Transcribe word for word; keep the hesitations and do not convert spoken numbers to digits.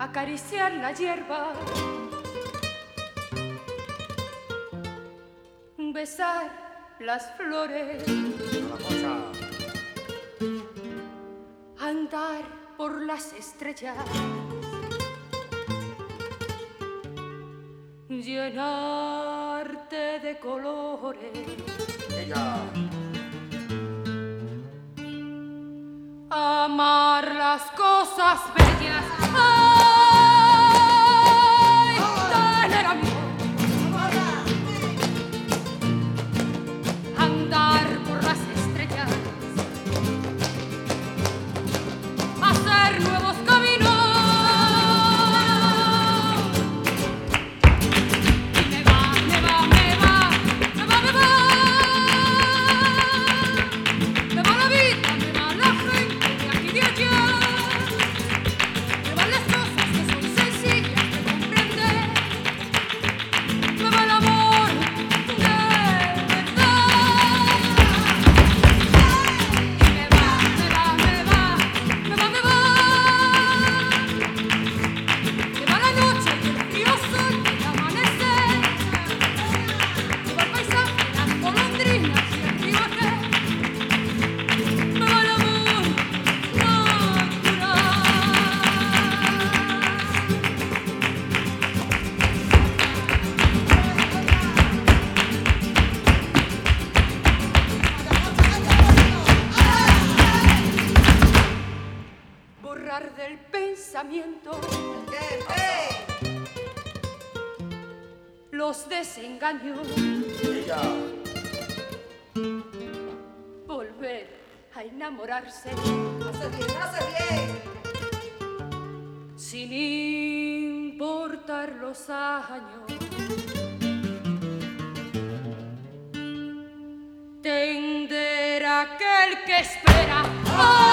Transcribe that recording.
acariciar la hierba, besar las flores, andar por las estrellas, llenarte de colores. Ella. Amar las cosas bellas. Ay, tener amor. Andar por las estrellas. Hacer nuevos caminos. Y me va, me va, me va, me va, me va. Me va la vida, me va la gente de aquí y de allá. Me van las cosas que son sencillas de comprender. Me va el amor de verdad. Y me va, me va, me va, me va, me va. Me va la noche y el frío sol y el amanecer. Me va el paisaje, las golondrinas y el río aquel. Me va el amor natural. Borrar del pensamiento los desengaños, Ella. volver a enamorarse Hace bien, hace bien. sin importar los años. Tender aquel que espera.